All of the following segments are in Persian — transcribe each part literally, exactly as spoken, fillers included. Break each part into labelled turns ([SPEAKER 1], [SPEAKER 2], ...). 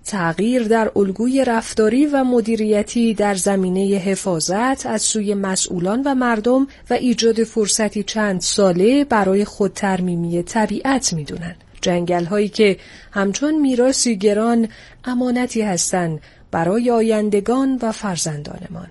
[SPEAKER 1] تغییر در الگوی رفتاری و مدیریتی در زمینه حفاظت از سوی مسئولان و مردم و ایجاد فرصتی چند ساله برای خودترمیمی طبیعت می‌دونن. جنگل‌هایی که همچون میراثی گران امانتی هستند برای آیندگان و فرزندانمان.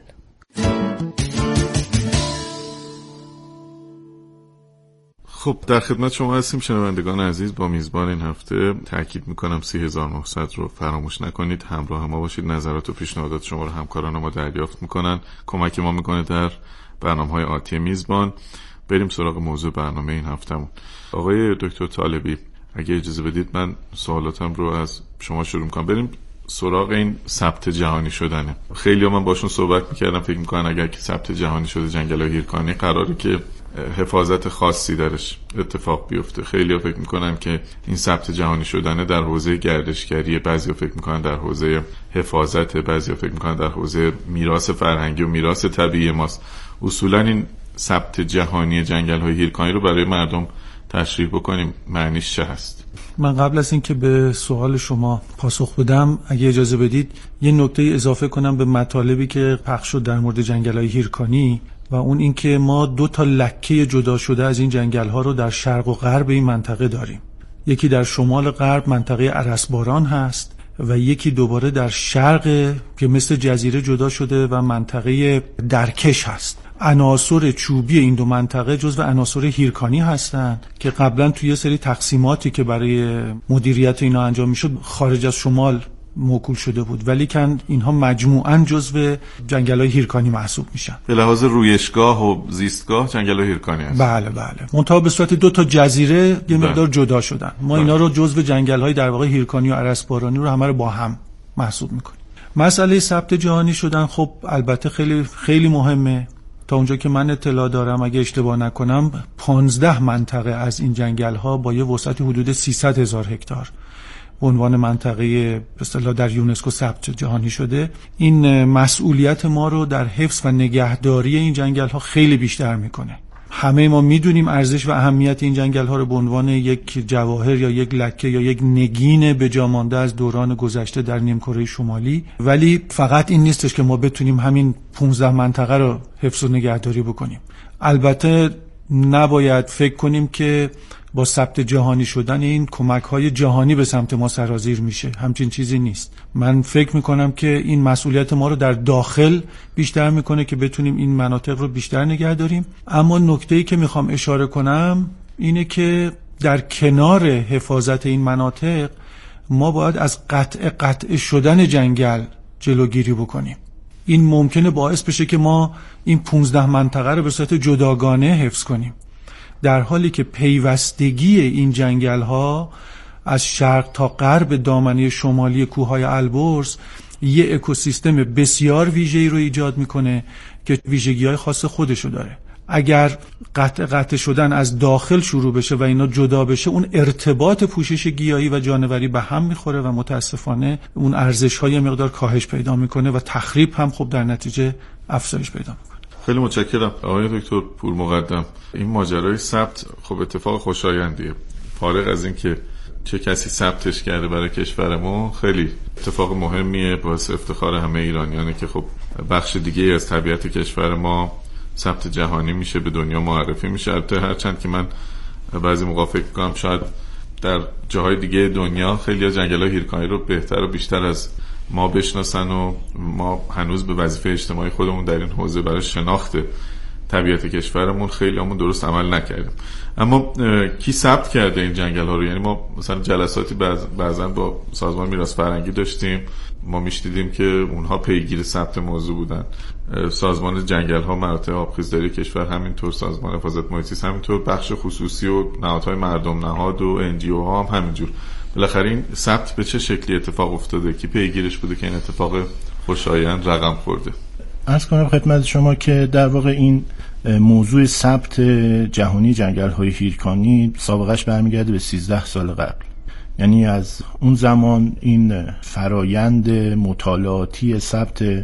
[SPEAKER 2] خب در خدمت شما هستیم شنوندگان عزیز. با میزبان این هفته تاکید میکنم سی هزار و نهصد رو فراموش نکنید، همراه ما باشید. نظرات و پیشنهادات شما رو همکاران ما دریافت میکنن، کمک ما میکنه در برنامه‌های آتی میزبان. بریم سراغ موضوع برنامه این هفتهمون. آقای دکتر طالبی، اگه اجازه بدید من سوالاتم رو از شما شروع میکنم. بریم سراغ این ثبت جهانی شدنه. خیلی ها من باشون صحبت میکردم، فکر میکنن اگر که ثبت جهانی شده جنگل‌های هیرکانی قراره که حفاظت خاصی درش اتفاق بیفته. خیلی ها فکر میکنن که این ثبت جهانی شدنه در حوزه گردشگری، بعضی ها فکر میکنن در حوزه حفاظت، بعضی ها فکر میکنن در حوزه میراث فرهنگی و میراث طبیعی ماست. اصولا این ثبت جهانی جنگل‌های هیرکانی رو برای مردم تشریح بکنیم، معنیش چه هست؟
[SPEAKER 3] من قبل از این که به سوال شما پاسخ بدم، اگه اجازه بدید یه نکته اضافه کنم به مطالبی که پخش شد در مورد جنگل‌های هیرکانی، و اون این که ما دو تا لکه جدا شده از این جنگل‌ها رو در شرق و غرب این منطقه داریم. یکی در شمال غرب منطقه ارسباران هست و یکی دوباره در شرق که مثل جزیره جدا شده و منطقه درکش هست. عناصر چوبی این دو منطقه جزو عناصر هیرکانی هستند که قبلا توی یه سری تقسیماتی که برای مدیریت اینا انجام میشد خارج از شمال موکول شده بود، ولی کن اینها مجموعاً جزو جنگل‌های هیرکانی محسوب میشن.
[SPEAKER 2] به لحاظ رویشگاه و زیستگاه جنگل‌های هیرکانی هست.
[SPEAKER 3] بله بله. منتها به صورت دو تا جزیره یه مقدار جدا شدن. ما اینا رو جزو جنگل‌های در واقع هیرکانی و ارسبارانی رو همه رو با هم محسوب میکنیم. مسئله ثبت جهانی شدن خب البته خیلی خیلی مهمه. تا اونجا که من اطلاع دارم اگه اشتباه نکنم پانزده منطقه از این جنگل‌ها با یه وسعت حدود سیصد هزار هکتار به عنوان منطقه به اصطلاح در یونسکو ثبت جهانی شده. این مسئولیت ما رو در حفظ و نگهداری این جنگل‌ها خیلی بیشتر میکنه. همه ما میدونیم ارزش و اهمیت این جنگل‌ها رو به عنوان یک جواهر یا یک لکه یا یک نگین به جا مانده از دوران گذشته در نیمکره شمالی، ولی فقط این نیستش که ما بتونیم همین پانزده منطقه رو حفظ و نگهداری بکنیم. البته نباید فکر کنیم که با ثبت جهانی شدن این کمک‌های جهانی به سمت ما سرازیر میشه. همچین چیزی نیست. من فکر میکنم که این مسئولیت ما رو در داخل بیشتر میکنه که بتونیم این مناطق رو بیشتر نگه داریم. اما نکته‌ای که میخوام اشاره کنم اینه که در کنار حفاظت این مناطق ما باید از قطع قطع شدن جنگل جلوگیری بکنیم. این ممکنه باعث بشه که ما این پانزده منطقه رو به صورت جداگانه حفظ کنیم، در حالی که پیوستگی این جنگل‌ها از شرق تا غرب دامنه شمالی کوههای البرز یه اکوسیستم بسیار ویژه‌ای رو ایجاد میکنه که ویژگی‌های خاص خودشو داره. اگر قطع قطع شدن از داخل شروع بشه و اینا جدا بشه، اون ارتباط پوشش گیاهی و جانوری به هم میخوره و متاسفانه اون ارزش‌های مقدار کاهش پیدا میکنه و تخریب هم خب در نتیجه افزایش پیدا میکنه.
[SPEAKER 2] خیلی متشکرم آقای دکتر پور مقدم. این ماجرای ثبت خب اتفاق خوشایندیه. فارغ از این که چه کسی ثبتش کرده برای کشور ما، خیلی اتفاق مهمیه، باعث افتخار همه ایرانیانه که خب بخش دیگه از طبیعت کشور ما ثبت جهانی میشه، به دنیا معرفی میشه. البته هرچند که من بعضی موقع فکر می‌کنم شاید در جاهای دیگه دنیا خیلی از جنگل‌های هیرکانی رو بهتر و بیشتر از ما بشناسن و ما هنوز به وظیفه اجتماعی خودمون در این حوزه برای شناخت طبیعت کشورمون خیلی همون درست عمل نکردیم. اما کی ثبت کرده این جنگل ها رو؟ یعنی ما مثلا جلساتی بعضا با سازمان میراث فرهنگی داشتیم، ما میشنیدیم که اونها پیگیر ثبت موضوع بودن. سازمان جنگل ها مراتع آبخیزداری کشور همینطور، سازمان حفاظت محیط زیست همینطور، بخش خصوصی و نهادهای مردم نهاد و ان جی او ها هم همینجور. بالاخره این ثبت به چه شکلی اتفاق افتاده؟ کی پیگیرش بوده که این اتفاق خوشایند رقم خورده؟
[SPEAKER 4] عرض کنم خدمت شما که در واقع این موضوع ثبت جهانی جنگل‌های هیرکانی سابقش برمیگرده به سیزده سال قبل. یعنی از اون زمان این فرایند مطالعاتی ثبت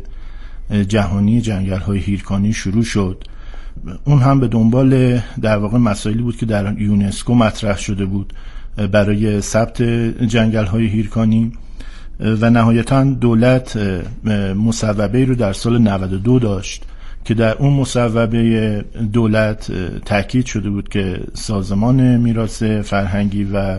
[SPEAKER 4] جهانی جنگل‌های هیرکانی شروع شد. اون هم به دنبال در واقع مسائلی بود که در یونسکو مطرح شده بود برای ثبت جنگل‌های هیرکانی و نهایتاً دولت مصوبه‌ای رو در سال نود و دو داشت که در اون مصوبه دولت تاکید شده بود که سازمان میراث فرهنگی و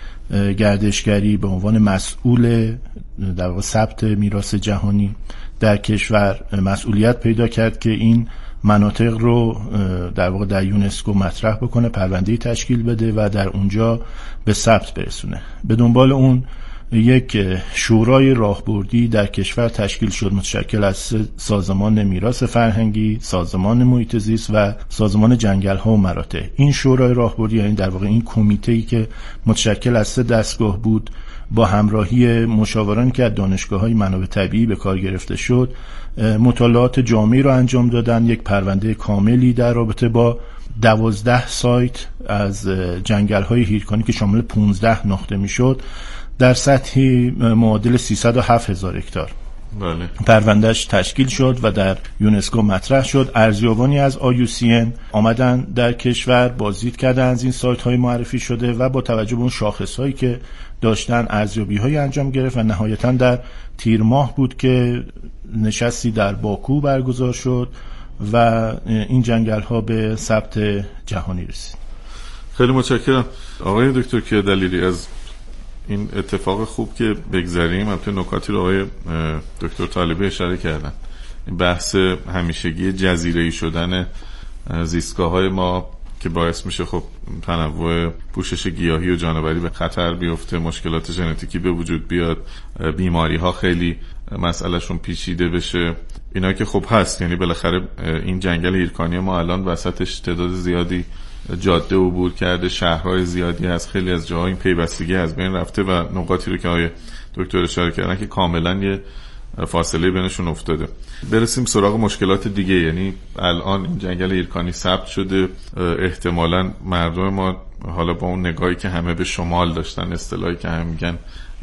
[SPEAKER 4] گردشگری به عنوان مسئول در واقع ثبت میراث جهانی در کشور مسئولیت پیدا کرد که این مناطق رو در واقع در یونسکو مطرح بکنه، پرونده‌ای تشکیل بده و در اونجا به ثبت برسونه. به دنبال اون یک شورای راهبردی در کشور تشکیل شد متشکل از سازمان میراث فرهنگی، سازمان محیط زیست و سازمان جنگل‌ها و مراتع. این شورای راهبردی یعنی در واقع این کمیته‌ای که متشکل از سه دستگاه بود با همراهی مشاورانی که از دانشگاه‌های منابع طبیعی به کار گرفته شد مطالعات جامعی رو انجام دادن. یک پرونده کاملی در رابطه با دوازده سایت از جنگل‌های هیرکانی که شامل پانزده نقطه میشد در سطحی معادل سیصد و هفت هزار هکتار
[SPEAKER 2] بله.
[SPEAKER 4] پروندهش تشکیل شد و در یونسکو مطرح شد. ارزیابانی از آی یو سی ان آمدن در کشور بازدید کردن از این سایت های معرفی شده و با توجه به اون شاخص هایی که داشتن ارزیابی های انجام گرفت و نهایتاً در تیر ماه بود که نشستی در باکو برگزار شد و این جنگل ها به ثبت جهانی رسید.
[SPEAKER 2] خیلی متشکرم آقای دکتر کیادلیری از این اتفاق خوب که بگذریم. البته نکاتی رو آقای دکتر طالبی اشاره کردن، این بحث همیشگی جزیره‌ای شدن زیستگاه‌های ما که باعث میشه خب تنوع پوشش گیاهی و جانوری به خطر بیفته، مشکلات ژنتیکی به وجود بیاد، بیماری‌ها خیلی مسئلهشون پیچیده بشه، اینا که خب هست. یعنی بالاخره این جنگل هیرکانی ما الان وسطش تعداد زیادی جاده عبور کرده، شهرهای زیادی هست، خیلی از جاها این پیوستگی از بین رفته و نقاطی رو که آقای دکتر اشاره کردن که کاملا یه فاصله بینشون افتاده. برسیم سراغ مشکلات دیگه. یعنی الان این جنگل هیرکانی ثبت شده، احتمالاً مردم ما حالا با اون نگاهی که همه به شمال داشتن، اصطلاحی که هم میگن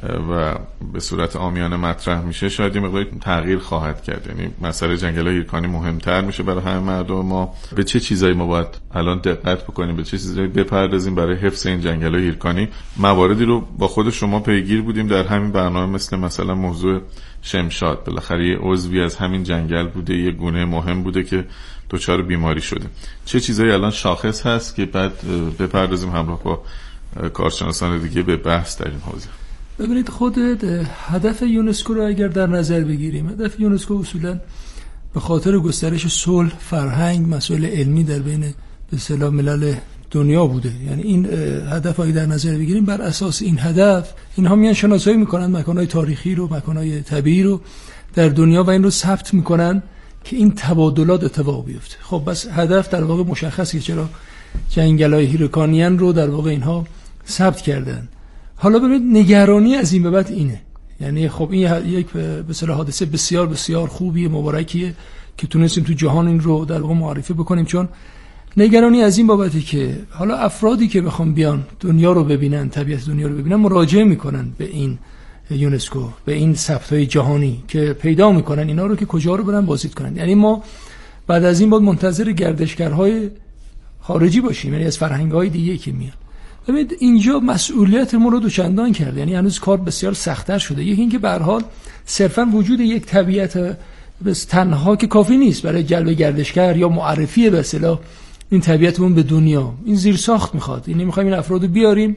[SPEAKER 2] و به صورت عامیانه مطرح میشه، شاید یه مقدار تغییر خواهد کرد. یعنی مسئله جنگل هیرکانی مهمتر میشه برای همه مردم ما. به چه چیزایی ما باید الان دقت بکنیم، به چه چیزایی بپردازیم برای حفظ این جنگل هیرکانی؟ مواردی رو با خود شما پیگیر بودیم در همین برنامه، مثل مثلا موضوع شمشاد، بالاخره یه عضوی از همین جنگل بوده، یه گونه مهم بوده که دچار بیماری شده. چه چیزایی الان شاخص هست که بعد بپردازیم همراه با کارشناسان دیگه به بحث در این حوزه؟
[SPEAKER 5] ببینید، خود هدف یونسکو رو اگر در نظر بگیریم، هدف یونسکو اصولا به خاطر گسترش صلح، فرهنگ، مسائل علمی در بین به اصطلاح ملل دنیا بوده. یعنی این هدف رو در نظر بگیریم، بر اساس این هدف اینها میان شناسایی میکنن مکانهای تاریخی رو، مکانهای طبیعی رو در دنیا و این رو ثبت میکنن که این تبادلات اتفاق بیفته. خب بس هدف در واقع مشخصه که چرا جنگل‌های هیرکانیان رو در واقع اینها ثبت کردن. حالا ببینید نگرانی از این به بعد اینه، یعنی خب این یک به اصطلاح حادثه بسیار بسیار خوبیه، مبارکیه که تونستیم تو جهان این رو در واقع معرفی بکنیم. چون نگرانی از این بابته که حالا افرادی که بخوام بیان دنیا رو ببینن، طبیعت دنیا رو ببینن، مراجعه میکنن به این یونسکو، به این ثبت‌های جهانی که پیدا میکنن اینا رو که کجا رو برن بازدید کنن. یعنی ما بعد از این باید منتظر گردشگرهای خارجی باشیم، یعنی از فرهنگ‌های دیگه که میان. ببینید اینجا مسئولیت ما رو دوچندان کرده، یعنی هنوز کار بسیار سخت‌تر شده. یکی اینکه به هر حال صرفاً وجود یک طبیعت بس تنها که کافی نیست برای جلب گردشگر یا معرفی به اصطلاح این طبیعتمون به دنیا. این زیرساخت میخواد. یعنی می‌خوایم این افراد رو بیاریم،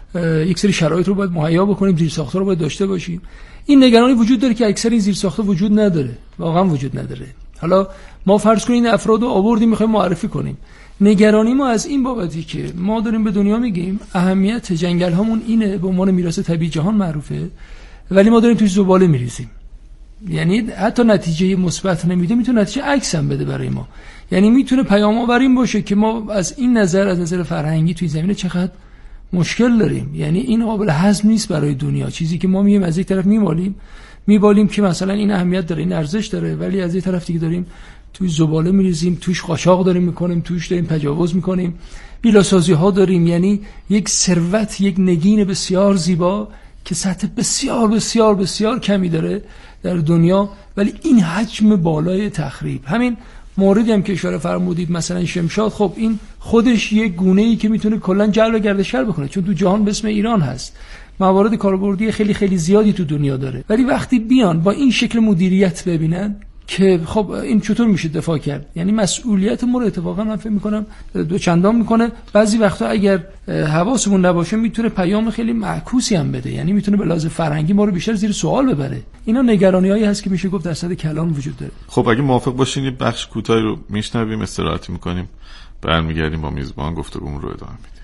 [SPEAKER 5] یک سری شرایط رو باید مهیا بکنیم، زیرساخت‌ها رو باید داشته باشیم. این نگرانی وجود داره که اکثر این زیرساخت‌ها وجود نداره، واقعا وجود نداره. حالا ما فرض کنیم این افراد رو آوردیم می‌خوایم معرفی کنیم. نگرانی ما از این بابتی که ما داریم به دنیا میگیم اهمیت جنگل هامون اینه، به عنوان میراث طبیعی جهان معروفه، ولی ما داریم توش زباله میریزیم. یعنی حتی نتیجه مثبت نمیده، میتونه نتیجه عکس هم بده برای ما. یعنی میتونه پیام آور این باشه که ما از این نظر، از نظر فرهنگی توی زمینه چقدر مشکل داریم. یعنی این قابل هضم نیست برای دنیا. چیزی که ما میگیم از یک طرف میمالیم میبالیم که مثلا این اهمیت داره، این ارزش داره، ولی از یک طرف دیگه داریم توی زباله میریزیم، توش قاچاق داریم میکنیم، توش داریم تجاوز میکنیم، بیلاسازی ها داریم. یعنی یک ثروت، یک نگین بسیار زیبا که سطح بسیار بسیار بسیار کمی داره در دنیا، ولی این حجم بالای تخریب. همین موردی هم که اشاره فرمودید مثلا شمشاد، خب این خودش یک گونه‌ای که میتونه کلا جلب گردشگر بکنه، چون تو جهان به اسم ایران هست. موارد کاربردی خیلی خیلی زیادی تو دنیا داره، ولی وقتی بیان با این شکل مدیریت ببینن که خب این چطور میشه دفاع کرد، یعنی مسئولیت ما رو اتفاقا من فکر میکنم دو چندان میکنه. بعضی وقتا اگر حواسمون نباشه میتونه پیام خیلی معکوسی هم بده، یعنی میتونه به لحاظ فرهنگی ما رو بیشتر زیر سوال ببره. اینا نگرانیایی هست که میشه گفت درصد کلان وجود داره.
[SPEAKER 2] خب اگه موافق باشین یه بخش کوتاهی رو میشنویم، استراحت میکنیم، برمیگردیم با میزبان گفتگومون رو ادامه میدیم.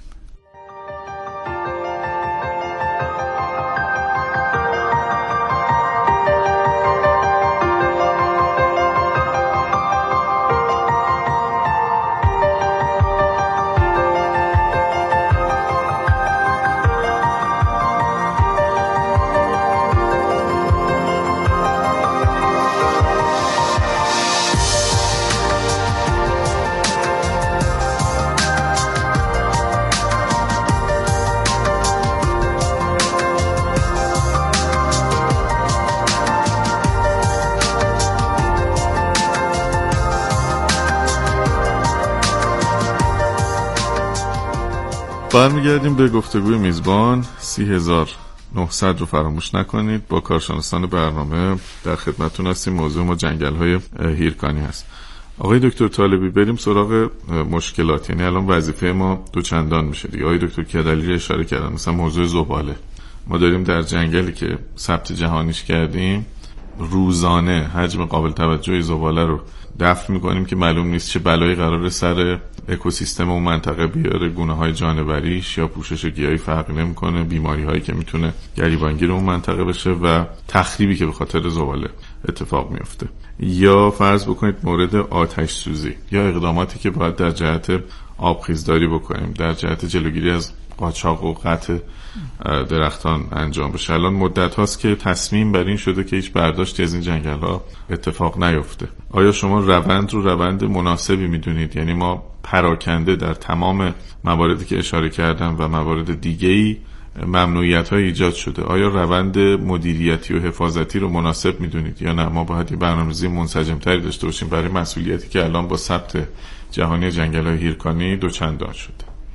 [SPEAKER 2] برمیگردیم به گفتگوی میزبان. سی هزار و نهصد رو فراموش نکنید. با کارشناسان برنامه در خدمتتون هستیم. موضوع ما جنگل‌های هیرکانی هست. آقای دکتر طالبی، بریم سراغ مشکلات. یعنی الان وظیفه ما دو چندان میشه دیگه. آقای دکتر کدلی اشاره کردن، مثلا موضوع زباله. ما داریم در جنگلی که ثبت جهانیش کردیم روزانه حجم قابل توجهی زباله رو دفن میکنیم که معلوم نیست چه بلایی قراره سر اکوسیستم اون منطقه بیاره. گونه‌های جانوریش یا پوشش گیاهی فرق نمی‌کنه، بیماری‌هایی که میتونه گریبانگیر اون منطقه بشه و تخریبی که به خاطر زباله اتفاق میفته. یا فرض بکنید مورد آتش سوزی یا اقداماتی که باید در جهت آبخیزداری بکنیم، در جهت جلوگیری از قاچاق و قطع درختان انجام بشه. الان مدت هاست که تصمیم بر این شده که هیچ برداشتی از این جنگل ها اتفاق نیفته. آیا شما روند رو روند مناسبی میدونید؟ یعنی ما پراکنده در تمام مواردی که اشاره کردم و موارد دیگه‌ای ممنوعیت های ایجاد شده، آیا روند مدیریتی و حفاظتی رو مناسب میدونید یا نه ما باید برنامه‌ریزی منسجم تری داشته باشیم برای مسئولیتی که الان با ثبت جهانی جنگل های هیرکانی دوچندان شده؟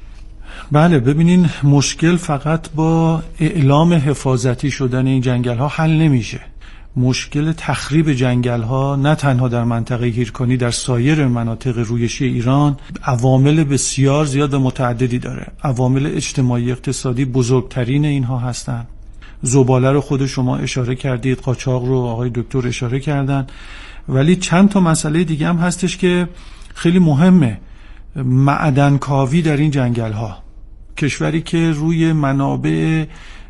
[SPEAKER 3] بله، ببینین مشکل فقط با اعلام حفاظتی شدن این جنگل ها حل نمیشه. مشکل تخریب جنگل ها نه تنها در منطقه هیرکانی، در سایر مناطق رویشی ایران عوامل بسیار زیاد و متعددی داره. عوامل اجتماعی اقتصادی بزرگترین اینها هستند. زباله رو خود شما اشاره کردید، قاچاق رو آقای دکتر اشاره کردن، ولی چند تا مسئله دیگه هم هستش که خیلی مهمه. معدن کاوی در این جنگل ها، کشوری که روی منابع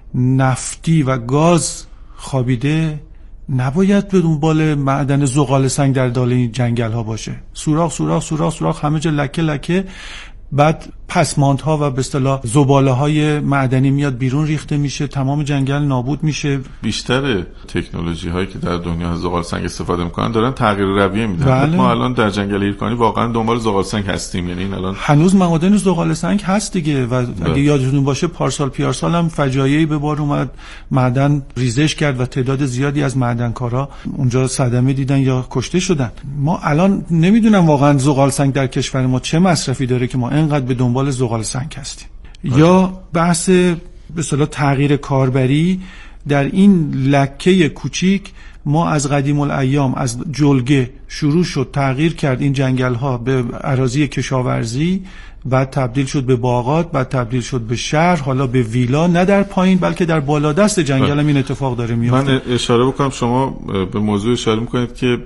[SPEAKER 3] نفتی و گاز خوابیده نباید به دنبال معدن زغال سنگ در دال این جنگل ها باشه. سوراخ سوراخ سوراخ سوراخ همه جا لکه لکه، بعد پسماندها و به اصطلاح زباله های معدنی میاد بیرون ریخته میشه، تمام جنگل نابود میشه.
[SPEAKER 2] بیشتر تکنولوژی هایی که در دنیا از زغال سنگ استفاده میکنن دارن تغییر رویه میدن.
[SPEAKER 3] بله.
[SPEAKER 2] ما الان در جنگل هیرکانی واقعا دنبال زغال سنگ هستیم، یعنی این الان
[SPEAKER 3] هنوز معادن زغال سنگ هست دیگه. و اگه یادتون باشه پارسال پیارسال هم فجایعی به بار اومد، معدن ریزش کرد و تعداد زیادی از معدنکارا اونجا صدمه دیدن یا کشته شدن. ما الان نمیدونم واقعا زغال سنگ در کشور ما چه مصرفی داره که ما اینقدر به دنبال زغال سنگ هستیم. یا بحث به اصطلاح تغییر کاربری در این لکه کوچیک. ما از قدیم الایام از جلگه شروع شد، تغییر کرد این جنگل ها به اراضی کشاورزی، بعد تبدیل شد به باغات، بعد تبدیل شد به شهر، حالا به ویلا. نه در پایین بلکه در بالادست جنگل هم این اتفاق داره میفته.
[SPEAKER 2] من اشاره بکنم، شما به موضوع اشاره میکنید که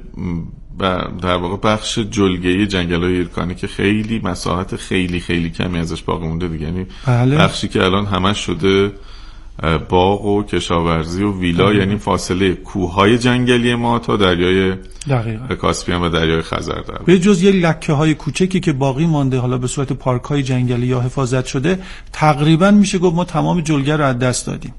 [SPEAKER 2] در واقع بخش جلگه‌ای جنگل‌های هیرکانی که خیلی مساحت خیلی خیلی کمی ازش باقی مونده دیگه، یعنی
[SPEAKER 3] بله.
[SPEAKER 2] بخشی که الان همش شده باغ و کشاورزی و ویلا. بله. یعنی فاصله کوههای جنگلی ما تا دریای کاسپیان و دریای خزر در
[SPEAKER 3] به جز یه لکه‌های کوچکی که باقی مانده حالا به صورت پارک‌های جنگلی یا حفاظت شده، تقریبا میشه گفت ما تمام جلگه رو از دست دادیم.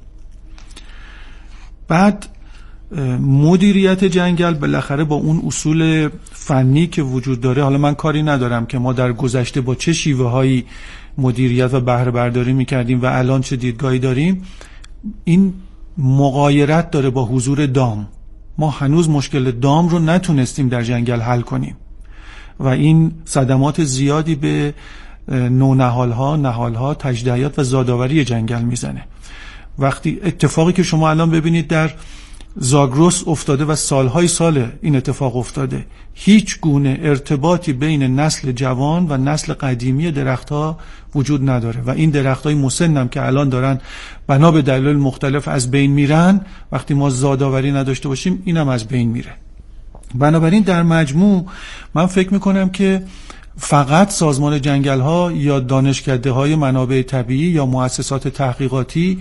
[SPEAKER 3] بعد مدیریت جنگل بالاخره با اون اصول فنی که وجود داره، حالا من کاری ندارم که ما در گذشته با چه شیوه هایی مدیریت و بهره برداری میکردیم و الان چه دیدگاهی داریم، این مغایرت داره با حضور دام. ما هنوز مشکل دام رو نتونستیم در جنگل حل کنیم و این صدمات زیادی به نونهالها، نهالها، تجدیات و زادآوری جنگل میزنه. وقتی اتفاقی که شما الان ببینید در زاگرس افتاده و سالهای سال این اتفاق افتاده، هیچ گونه ارتباطی بین نسل جوان و نسل قدیمی درختها وجود نداره و این درختای مسن هم که الان دارن بنا به دلایل مختلف از بین میرن، وقتی ما زادآوری نداشته باشیم اینم از بین میره. بنابراین در مجموع من فکر میکنم که فقط سازمان جنگل ها یا دانشکده های منابع طبیعی یا مؤسسات تحقیقاتی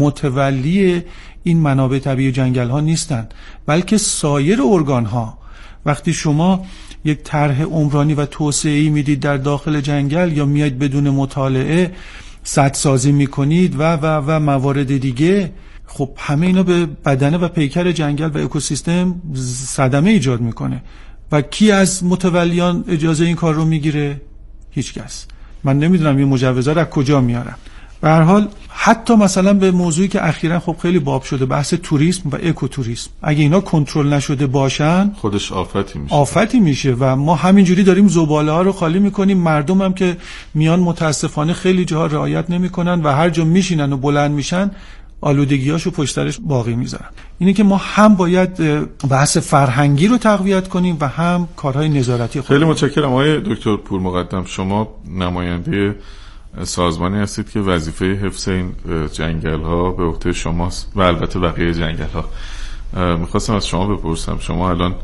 [SPEAKER 3] متولی این منابع طبیعی جنگل ها نیستند، بلکه سایر ارگان ها. وقتی شما یک طرح عمرانی و توسعه‌ای میدید در داخل جنگل یا میاید بدون مطالعه سدسازی میکنید و و و موارد دیگه، خب همه اینا به بدنه و پیکر جنگل و اکوسیستم صدمه ایجاد میکنه. و کی از متولیان اجازه این کار رو میگیره؟ هیچ کس. من نمیدونم این مجوزها رو از کجا میارن. به هر حال حتی مثلا به موضوعی که اخیراً خب خیلی باب شده، بحث توریسم و اکوتوریسم، اگه اینا کنترل نشده باشن
[SPEAKER 2] خودش آفتی میشه.
[SPEAKER 3] آفتی میشه و ما همینجوری داریم زباله ها رو خالی میکنیم. مردم هم که میان متاسفانه خیلی جاها رعایت نمیکنن و هر جا میشینن و بلند میشن آلودگیاشو پشت سرش باقی میذارن. اینه که ما هم باید بحث فرهنگی رو تقویت کنیم و هم کارهای نظارتی خود.
[SPEAKER 2] خیلی متشکرم آقای دکتر پورمقدم. شما نماینده سازمانی هستید که وظیفه حفظ این جنگل ها به عهده شماست و البته بقیه جنگل ها. میخواستم از شما بپرسم، شما الان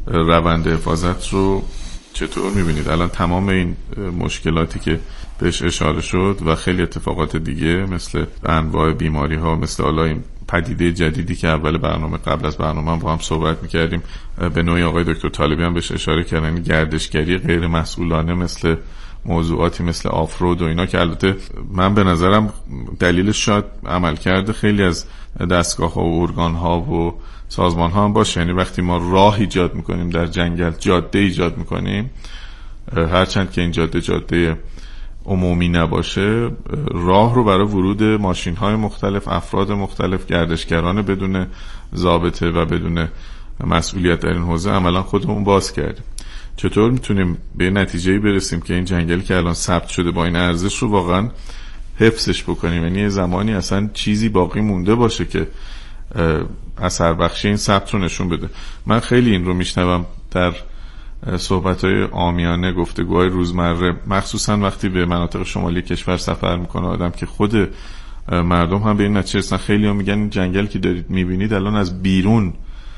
[SPEAKER 2] روند حفاظت رو چطور میبینید؟ الان تمام این مشکلاتی که بهش اشاره شد و خیلی اتفاقات دیگه مثل انواع بیماری ها، مثل حالا این پدیده جدیدی که اول برنامه قبل از برنامه هم با هم صحبت میکردیم، به نوعی آقای دکتر طالبی هم بهش اشاره کردن، گردشگری غیر مسئولانه مثل موضوعاتی مثل آفرود و اینا که البته من به نظرم دلیلش شاید عملکرد خیلی از دستگاه ها و ارگان ها و سازمان ها هم باشه. یعنی وقتی ما راه ایجاد میکنیم در جنگل، جاده ایجاد میکنیم، هرچند که این جاده جاده عمومی نباشه، راه رو برای ورود ماشین های مختلف، افراد مختلف، گردشگران بدون ضابطه و بدون مسئولیت در این حوزه عملا خودمون باز کردیم. چطور میتونیم به نتیجه‌ای برسیم که این جنگلی که الان ثبت شده با این ارزش رو واقعا حفظش بکنیم؟ یعنی یه زمانی اصلا چیزی باقی مونده باشه که اثر بخشی این ثبت رو نشون بده. من خیلی این رو میشنوم در صحبت‌های عامیانه، گفتگوهای روزمره، مخصوصا وقتی به مناطق شمالی کشور سفر میکنه آدم که خود مردم هم به این نتیجه رسیدن. خیلی‌ها میگن این جنگل که دارید میبینید الان از بیرون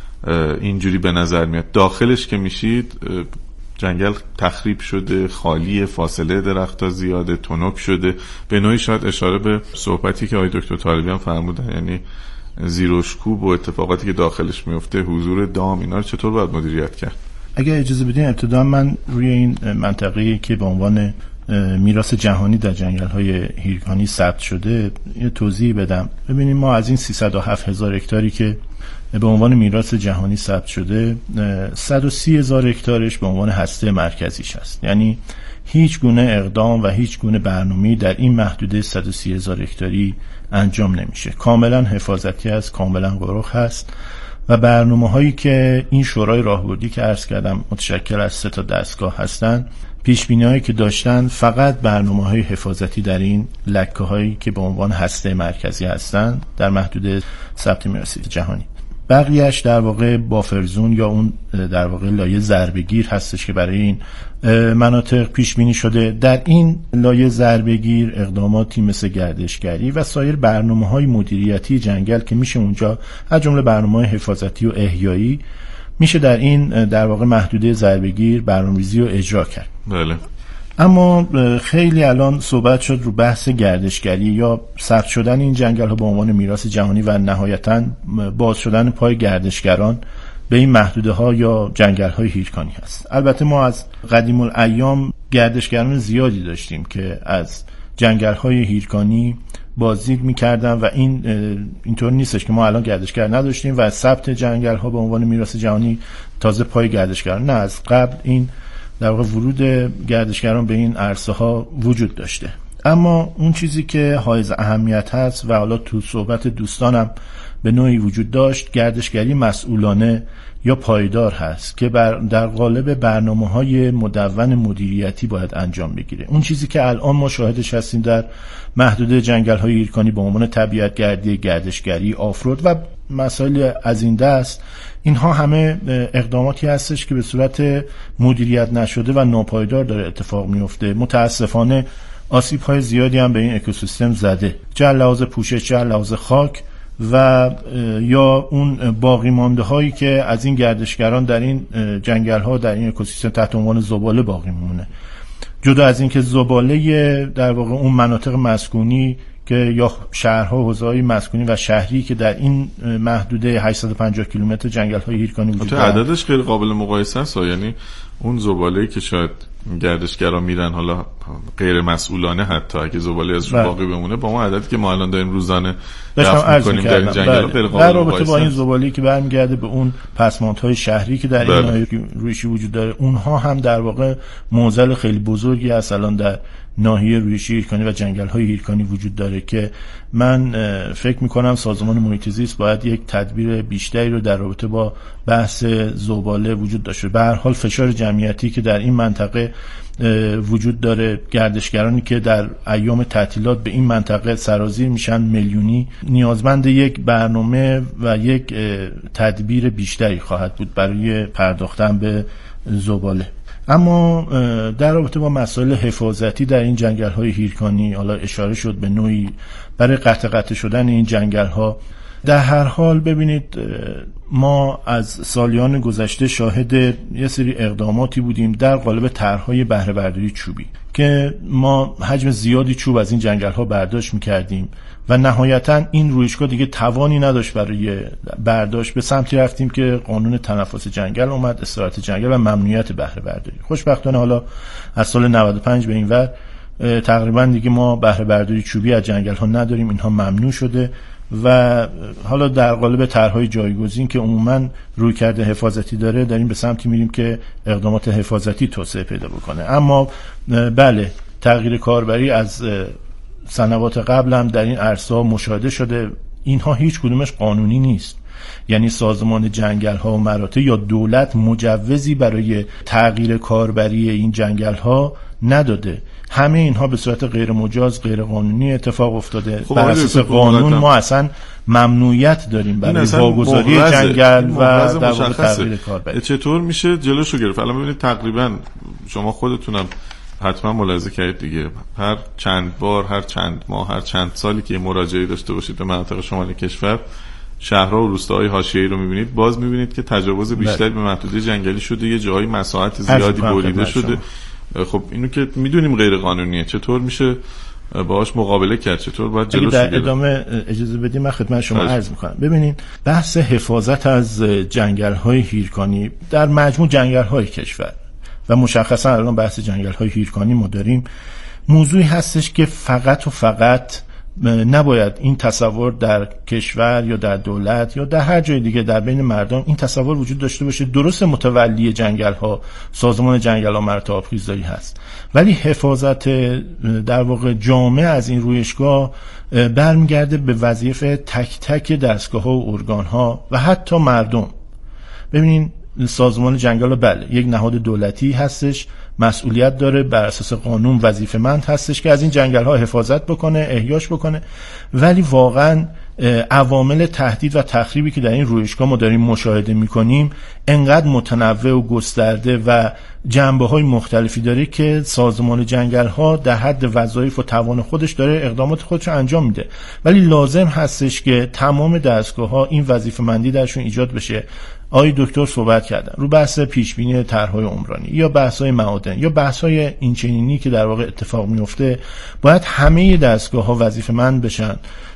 [SPEAKER 2] اینجوری به نظر میاد، داخلش که میشید جنگل تخریب شده، خالی، فاصله درخت‌ها زیاده، تنک شده. به نوعی شاید اشاره به صحبتی که آقای دکتر طالبی هم فرمودن، یعنی زیروشکوب و اتفاقاتی که داخلش میفته، حضور دام، اینا رو چطور باید مدیریت کرد؟
[SPEAKER 4] اگر اجازه بدین ابتدا من روی این منطقه‌ای که به عنوان میراث جهانی در جنگل‌های هیرکانی ثبت شده یه توضیح بدم. ببینید ما از این سیصد و هفت هزار هکتاری که به عنوان میراث جهانی ثبت شده، صد و سی هزار هکتارش به عنوان هسته مرکزیش هست. یعنی هیچ گونه اقدام و هیچ گونه برنامه‌ای در این محدوده صد و سی هزار هکتاری انجام نمیشه. کاملا حفاظتی است، کاملا قرق هست و برنامه‌هایی که این شورای راهبردی که عرض کردم متشکل از سه تا دستگاه هستن، پیش‌بینی‌هایی که داشتن فقط برنامه‌های حفاظتی در این لکه‌هایی که به عنوان هسته مرکزی هستن در محدوده ثبت میراثی جهانی. بقیه‌اش در واقع بافرزون یا اون در واقع لایه ضربه‌گیر هستش که برای این مناطق پیش بینی شده. در این لایه ضربه‌گیر اقداماتی مثل گردشگری و سایر برنامه‌های مدیریتی جنگل که میشه اونجا از جمله برنامه‌های حفاظتی و احیایی میشه در این در واقع محدوده ضربه‌گیر برنامه‌ریزی و اجرا کرد.
[SPEAKER 2] بله.
[SPEAKER 4] اما خیلی الان صحبت شد رو بحث گردشگری یا ثبت شدن این جنگل ها به عنوان میراث جهانی و نهایتاً باز شدن پای گردشگران به این محدوده ها یا جنگل های هیرکانی هست. البته ما از قدیم الایام گردشگران زیادی داشتیم که از جنگل های هیرکانی بازدید میکردن و این اینطور نیستش که ما الان گردشگر نداشتیم و ثبت جنگل ها به عنوان میراث جهانی تازه پای گردشگران. نه، از قبل این در واقع ورود گردشگران به این عرصه ها وجود داشته. اما اون چیزی که حائز اهمیت هست و حالا تو صحبت دوستانم به نوعی وجود داشت گردشگری مسئولانه یا پایدار هست که بر در قالب برنامه‌های مدون مدیریتی باید انجام بگیره. اون چیزی که الان ما شاهدش هستیم در محدوده جنگل‌های هیرکانی به عنوان طبیعت‌گردی، گردشگری، آفرود و مسائل از این دست، اینها همه اقداماتی هستش که به صورت مدیریت نشده و ناپایدار داره اتفاق میفته. متاسفانه آسیب‌های زیادی هم به این اکوسیستم زده، چه لحاظ پوشش، چه لحاظ خاک و یا اون باقی مانده هایی که از این گردشگران در این جنگل ها در این اکوسیستم تحت عنوان زباله باقی میمونه. جدا از این که زباله در واقع اون مناطق مسکونی که یا شهرها، حوزه‌های مسکونی و شهری که در این محدوده هشتصد و پنجاه کیلومتر جنگل‌های هیرکانی وجود داره،
[SPEAKER 2] عددش غیر قابل مقایسه است. یعنی اون زباله‌ای که شاید گردشگرا میرن حالا غیر مسئولانه، حتی اگه زباله از رو باقی بمونه، با ما عددی که ما الان داریم روزانه دفع می‌کنیم در این جنگل غیر قابل
[SPEAKER 4] در رابطه با این زباله‌ای که برمیگرده به اون پسماندهای شهری که در این ناحیه رویشی وجود داره، اونها هم در واقع معضل خیلی بزرگی هست الان در ناحیه رویشی هیرکانی و جنگل‌های هیرکانی وجود داره که من فکر می‌کنم سازمان محیط زیست باید یک تدبیر بیشتری رو در رابطه با بحث زباله وجود داشته. به هر حال فشار جمعیتی که در این منطقه وجود داره، گردشگرانی که در ایام تعطیلات به این منطقه سرازیر میشن میلیونی، نیازمند یک برنامه و یک تدبیر بیشتری خواهد بود برای پرداختن به زباله. اما در رابطه با مسائل حفاظتی در این جنگل‌های هیرکانی، حالا اشاره شد به نوعی برای قطع قطع شدن این جنگل‌ها، در هر حال ببینید ما از سالیان گذشته شاهد یه سری اقداماتی بودیم در قالب طرح‌های بهره برداری چوبی که ما حجم زیادی چوب از این جنگل‌ها برداشت می‌کردیم و نهایتاً این رویشگاه دیگه توانی نداشت برای برداشت. به سمتی رفتیم که قانون تنفس جنگل اومد، استراحت جنگل و ممنوعیت بهره برداری. خوشبختانه حالا از سال نود و پنج به این ور تقریباً دیگه ما بهره برداری چوبی از جنگل‌ها نداریم، اینها ممنوع شده و حالا در قالب طرح‌های جایگزین که عموماً رویکرد حفاظتی داره داریم به سمتی میریم که اقدامات حفاظتی توسعه پیدا بکنه. اما بله، تغییر کاربری از سنوات قبل هم در این عرصه‌ها مشاهده شده. اینها هیچ کدومش قانونی نیست، یعنی سازمان جنگل‌ها و مراتع یا دولت مجوزی برای تغییر کاربری این جنگل‌ها نداده. همه اینها به صورت غیر مجاز، غیر قانونی اتفاق افتاده.
[SPEAKER 2] خب
[SPEAKER 4] بر اساس قانون ما اصلا ممنوعیت داریم برای واگذاری جنگل و در واقع تغییر کاربری.
[SPEAKER 2] چطور میشه جلوشو گرفت؟ الان ببینید تقریبا شما خودتونم حتما ملاحظه کردید دیگه، هر چند بار، هر چند ماه، هر چند سالی که مراجعه داشته باشید به مناطق شمال کشور، شهرها و روستاهای حاشیه‌ای رو می‌بینید، باز می‌بینید که تجاوز بیشتری به محدوده جنگلی شده، یه جایی مساحت زیادی بریده شده. خب اینو که میدونیم غیر قانونیه، چطور میشه باهاش مقابله کرد؟ چطور باید جلوش
[SPEAKER 4] بگیریم؟ در ادامه اجازه بدید من خدمت شما عرض می‌کنم. ببینید بحث حفاظت از جنگل‌های هیرکانی در مجموع جنگل‌های کشور و مشخصا الان بحث جنگل‌های هیرکانی ما داریم، موضوعی هستش که فقط و فقط نباید این تصور در کشور یا در دولت یا در هر جای دیگه در بین مردم این تصور وجود داشته باشه. درست متولی جنگل‌ها سازمان جنگل‌ها مراتع آبخیزداری هست، ولی حفاظت در واقع جامع از این رویشگاه برمیگرده به وظیفه تک تک دستگاه‌ها و ارگان‌ها و حتی مردم. ببینین سازمان جنگل بله یک نهاد دولتی هستش، مسئولیت داره، بر اساس قانون وظیفه‌مند هستش که از این جنگل‌ها حفاظت بکنه، احیاش بکنه، ولی واقعاً عوامل تهدید و تخریبی که در این رویشگاه ما داریم مشاهده می‌کنیم انقدر متنوع و گسترده و جنبه‌های مختلفی داره که سازمان جنگل‌ها در حد وظایف و توان خودش داره اقدامات خودش رو انجام میده، ولی لازم هستش که تمام دستگاه‌ها این وظیفه‌مندی درشون ایجاد بشه. آقای دکتر صحبت کردن رو بحث پیشبینی طرح‌های عمرانی یا بحث‌های معادن یا بحث‌های اینچنینی که در واقع اتفاق میفته، باید همه دستگاه‌ها وظیفه‌مند بشن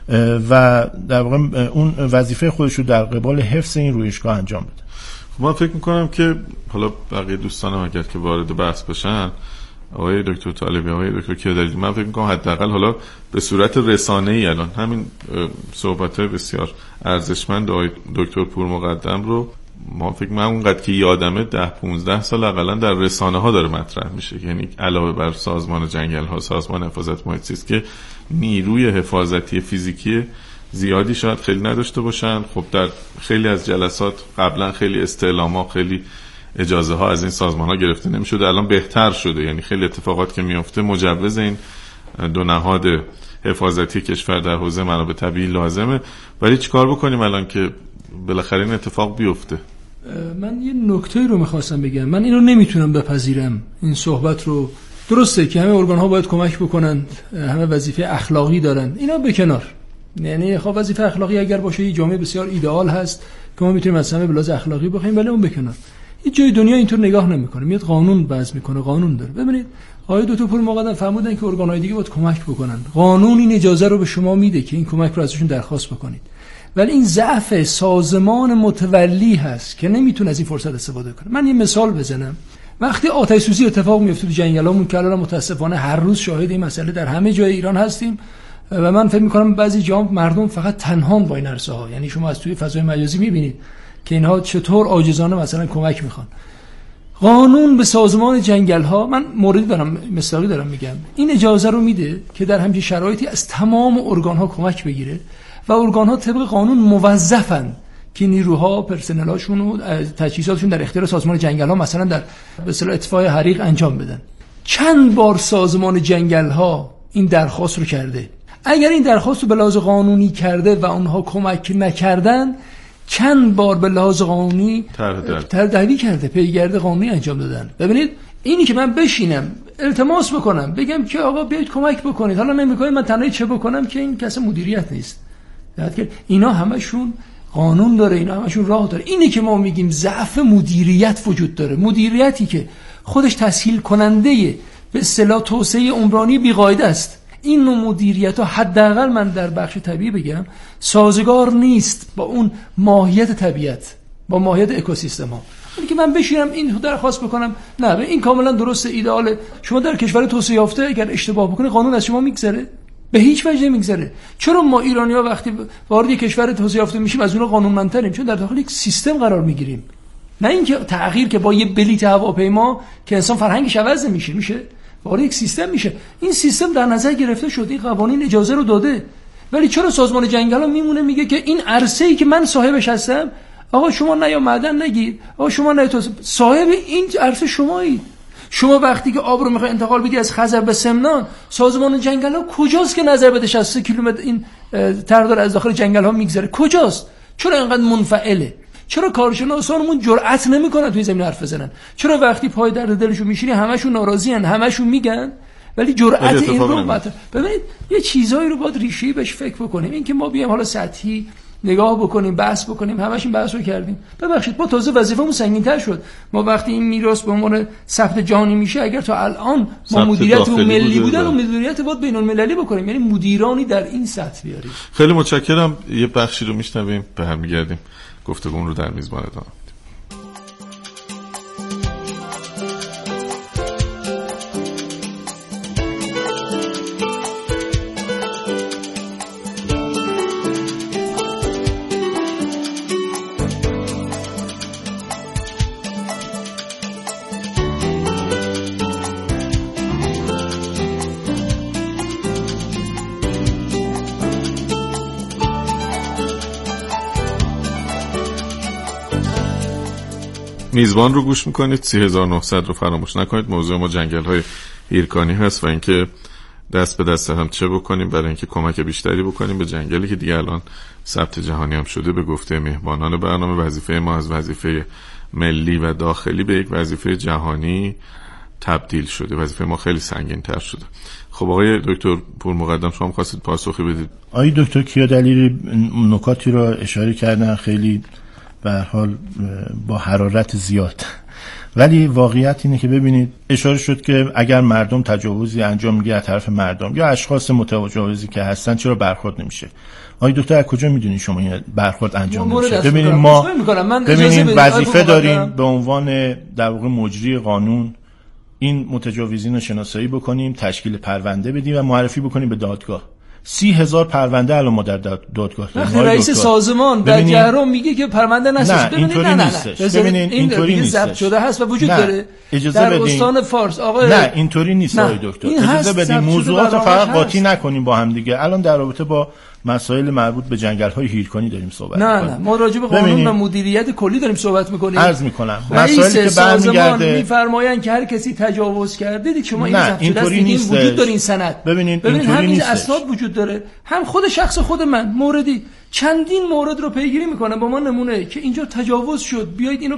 [SPEAKER 4] و در واقع اون وظیفه خودش رو در قبال حفظ این رویشگاه انجام بده.
[SPEAKER 2] خب من فکر می‌کنم که حالا بقیه دوستانم اگر که وارد بحث بشن، آقای دکتر طالبی، آقای دکتر کیادری، من فکر می‌کنم حداقل حالا به صورت رسانه‌ای الان همین صحبت‌های بسیار ارزشمند آقای دکتر پور مقدم رو ما فکر من اونقدر که یادمه ده پونزده سال حداقل در رسانه ها داره مطرح میشه، یعنی علاوه بر سازمان جنگل ها، سازمان حفاظت محیط زیست که نیروی حفاظتی فیزیکی زیادی شاید خیلی نداشته باشن. خب در خیلی از جلسات قبلا خیلی استعلاما، خیلی اجازه ها از این سازمان ها گرفته نمی‌شده، الان بهتر شده. یعنی خیلی اتفاقات که میفته مجوز این دو نهاد حفاظتی کشور در حوزه منابع طبیعی لازمه. ولی چیکار بکنیم الان که بالاخره این اتفاق بیفته؟
[SPEAKER 5] من یه نکته رو میخواستم بگم. من اینو نمیتونم بپذیرم، این صحبت رو. درسته که همه ارگان ها باید کمک بکنند، همه وظیفه اخلاقی دارن، اینا به کنار. یعنی خب وظیفه اخلاقی اگر باشه، یه جامعه بسیار ایدئال هست که ما میتونیم از همه بلاز اخلاقی بخوایم، ولی اون به کنار. هیچ جای دنیا اینطور نگاه نمیکنه، میاد قانون وضع میکنه، قانون داره. ببینید آقای دکتر پور مقدم فرمودن که ارگان‌های دیگه باید کمک بکنن. قانون این اجازه رو به شما میده که این کمک رو ازشون درخواست بکنید، ولی این ضعف سازمان متولی هست که نمیتونه از این فرصت استفاده کنه. من یه مثال بزنم. وقتی آتش سوزی اتفاق میفته تو جنگلامون که الان متاسفانه هر روز شاهد این مسئله در همه جای ایران هستیم و من فکر می‌کنم بعضی جا مردم فقط تنهان با این عرصه ها، یعنی شما از توی فضای مجازی می‌بینید که اینها چطور عاجزانه مثلا کمک میخوان. قانون به سازمان جنگل ها، من موردی دارم مثالی دارم میگم، این اجازه رو میده که در همچین شرایطی از تمام ارگان ها کمک بگیره و ارگان ها طبق قانون موظفن که نیروها پرسنلاشون و تجهیزاتشون در اختیار سازمان جنگل ها مثلا در به اصطلاح اطفاء حریق انجام بدن. چند بار سازمان جنگل ها این درخواست رو کرده؟ اگر این درخواست رو به لحاظ قانونی کرده و اونها کمک نکردن، چند بار به لحاظ قانونی تردیدی کرده، پیگرد قانونی انجام دادن. ببینید اینی که من بشینم التماس بکنم بگم که آقا بیاید کمک بکنید، حالا نمیکنید، من تنهایی چه بکنم که این کسی مدیریت نیست. اینا همشون قانون داره، اینا همشون راه داره. اینی که ما میگیم ضعف مدیریت وجود داره، مدیریتی که خودش تسهیل کننده به اصطلاح توسعه عمرانی بی‌قاعده است. این نوع مدیریت ها حداقل من در بخش طبیعی بگم سازگار نیست با اون ماهیت طبیعت، با ماهیت اکوسیستم ها. اینی که من بشینم این درخواست بکنم، نه این کاملا درست، ایدئاله. شما در کشور توسعه یافته اگر اشتباه بکنید قانون از شما میگذره، به هیچ وجه نمیگذره. چرا ما ایرانی‌ها وقتی وارد یک کشور توسعه یافته میشیم از اونها قانونمندتریم؟ چون در داخل یک سیستم قرار میگیریم، نه اینکه تغییر که با یه بلیط هواپیما که انسان فرهنگش عوض نمیشه، میشه وارد یک سیستم میشه. این سیستم در نظر گرفته شد، این قوانین اجازه رو داده. ولی چرا سازمان جنگل‌ها میمونه میگه که این عرصه‌ای که من صاحبش هستم، آقا شما نه یا معدن نگید، آقا شما نه صاحب این عرصه شمایید. شما وقتی که آب رو میخوای انتقال بدی از خزر به سمنان، سازمان جنگل‌ها کجاست که نظر بده شصت کیلومتر این طرح از داخل جنگل‌ها میگذره؟ کجاست؟ چرا اینقدر منفعله؟ چرا کارشناسانمون جرأت نمیکنن توی زمین حرف بزنن؟ چرا وقتی پای درد دلشون میشینی همشون ناراضیان، همشون میگن، ولی جرأت این رو مطرح. ببینید یه چیزایی رو باید ریشه‌ای بهش فکر بکنیم. این که ما بیایم حالا سطحی نگاه بکنیم، بحث بکنیم، همش این بحث رو کردیم. ببخشید ما تازه وظیفه‌مون سنگین‌تر شد. ما وقتی این میراث به عنوان ثبت جهانی میشه، اگر تا الان ما مدیریت ملی بودن و مدیریت باید بین‌المللی بکنیم، یعنی مدیرانی در این سطح بیاریم.
[SPEAKER 2] خیلی متشکرم. یه بخشی رو میشنویم، برمیگردیم گفتگو رو در میزبان ادامه. میزبان رو گوش میکنید. سی هزار و نهصد رو فراموش نکنید. موضوع ما جنگل های هیرکانی هست و اینکه دست به دست هم چه بکنیم برای اینکه کمک بیشتری بکنیم به جنگلی که دیگه الان ثبت جهانی هم شده. به گفته مهمانان برنامه، وظیفه ما از وظیفه ملی و داخلی به یک وظیفه جهانی تبدیل شده. وظیفه ما خیلی سنگین تر شده. خب آقای دکتر پور مقدم، شما خواستید پاسخی بدید.
[SPEAKER 4] آقای دکتر کیادلیری نکاتی را اشاره کردن خیلی به هر حال با حرارت زیاد، ولی واقعیت اینه که ببینید اشاره شد که اگر مردم تجاوزی انجام میگه از طرف مردم یا اشخاص متجاوزی که هستن چرا برخورد نمیشه؟ آقای دکتر از کجا میدونید شما این برخورد انجام نمیشه؟ ببینید ما ببینید وظیفه داریم به عنوان در واقع مجری قانون این متجاوزین رو شناسایی بکنیم، تشکیل پرونده بدیم و معرفی بکنیم به دادگاه. سی هزار پرونده الان ما در دادگاه داریم.
[SPEAKER 5] رئیس سازمان در جهرم میگه که پرونده نشه.
[SPEAKER 4] ببینید نه نه نیستش. ببینید اینطوری نیست.
[SPEAKER 5] ضبط شده هست و وجود داره.
[SPEAKER 4] اجازه
[SPEAKER 5] در
[SPEAKER 4] بدین.
[SPEAKER 5] استان فارس آقای
[SPEAKER 4] نه اینطوری نیست آقای دکتر. اجازه بدین موضوعات فقط قاطی نکنیم با هم دیگه. الان در رابطه با مسائل مربوط به جنگل‌های هیرکانی داریم صحبت
[SPEAKER 5] نه
[SPEAKER 4] می‌کنیم.
[SPEAKER 5] نه ما راجع به قانون و مدیریت کلی داریم صحبت می‌کنیم.
[SPEAKER 4] عرض می‌کنم مسائلی که
[SPEAKER 5] برمیگرده می‌فرمایند که هر کسی تجاوز کرده دیدید شما این
[SPEAKER 4] اینطوری نیست
[SPEAKER 5] وجود داره این سند.
[SPEAKER 4] ببینید
[SPEAKER 5] ببینید
[SPEAKER 4] اینطوری نیست.
[SPEAKER 5] اسناد وجود داره. هم خود شخص خود من موردی چندین مورد رو پیگیری می‌کنم با ما نمونه که اینجا تجاوز شد بیایید اینو